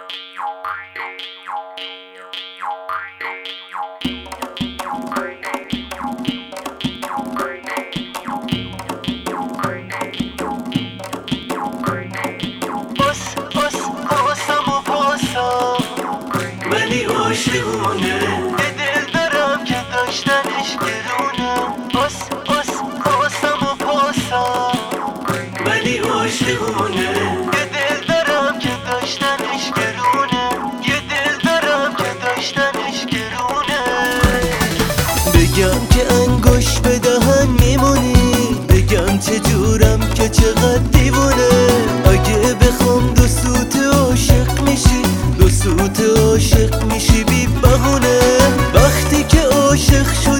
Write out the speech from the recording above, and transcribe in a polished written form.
ولی عاشقونه یه دل دارم که داشتنش گرونه. پاسم و پاسم ولی عاشقونه یه دل دارم که داشتنش گرونه. یه دل دارم که داشتنش گرونه. بگم که انگوش به دهن میمونی، بگم چجورم که چقدر دیوونه. اگه بخوام دو سوت عاشق میشی، دو سوت عاشق میشی بی بهونه. وقتی که عاشق شد